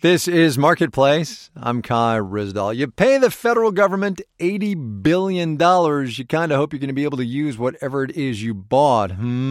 This is Marketplace. I'm Kai Ryssdal. You pay the federal government $80 billion. You kind of hope you're going to be able to use whatever it is you bought.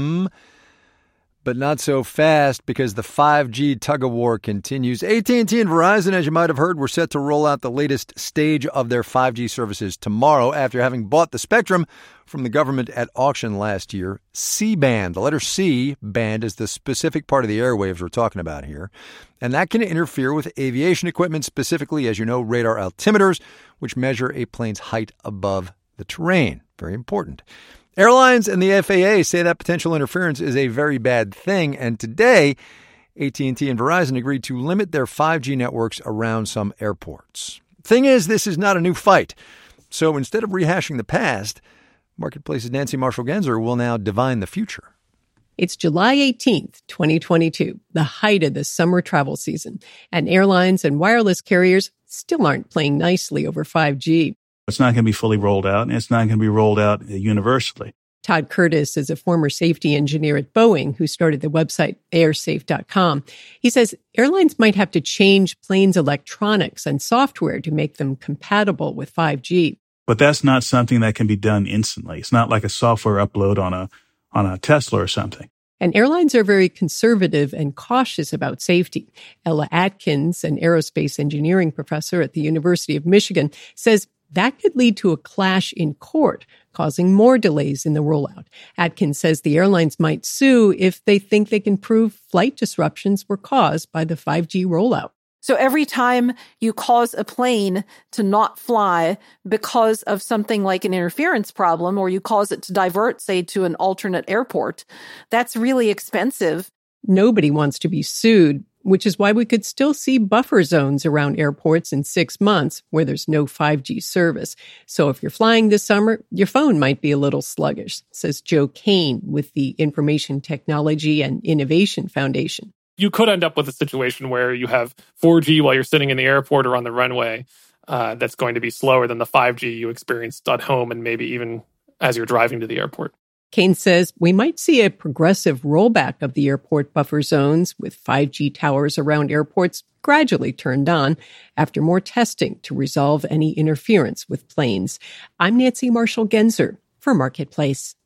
But not so fast, because the 5G tug-of-war continues. AT&T and Verizon, as you might have heard, were set to roll out the latest stage of their 5G services tomorrow after having bought the spectrum from the government at auction last year. C-band, the letter C, band, is the specific part of the airwaves we're talking about here. And that can interfere with aviation equipment, specifically, as you know, radar altimeters, which measure a plane's height above the terrain. Very important. Airlines and the FAA say that potential interference is a very bad thing, and today, AT&T and Verizon agreed to limit their 5G networks around some airports. Thing is, this is not a new fight. So instead of rehashing the past, Marketplace's Nancy Marshall-Genzer will now divine the future. It's July 18th, 2022, the height of the summer travel season, and airlines and wireless carriers still aren't playing nicely over 5G. It's not going to be fully rolled out, and it's not going to be rolled out universally. Todd Curtis is a former safety engineer at Boeing who started the website airsafe.com. He says airlines might have to change planes' electronics and software to make them compatible with 5G. But that's not something that can be done instantly. It's not like a software upload on a Tesla or something. And airlines are very conservative and cautious about safety. Ella Atkins, an aerospace engineering professor at the University of Michigan, says that could lead to a clash in court, causing more delays in the rollout. Atkins says the airlines might sue if they think they can prove flight disruptions were caused by the 5G rollout. So every time you cause a plane to not fly because of something like an interference problem, or you cause it to divert, say, to an alternate airport, that's really expensive. Nobody wants to be sued, which is why we could still see buffer zones around airports in 6 months where there's no 5G service. So if you're flying this summer, your phone might be a little sluggish, says Joe Kane with the Information Technology and Innovation Foundation. You could end up with a situation where you have 4G while you're sitting in the airport or on the runway that's going to be slower than the 5G you experienced at home and maybe even as you're driving to the airport. Kane says we might see a progressive rollback of the airport buffer zones, with 5G towers around airports gradually turned on after more testing to resolve any interference with planes. I'm Nancy Marshall-Genzer for Marketplace.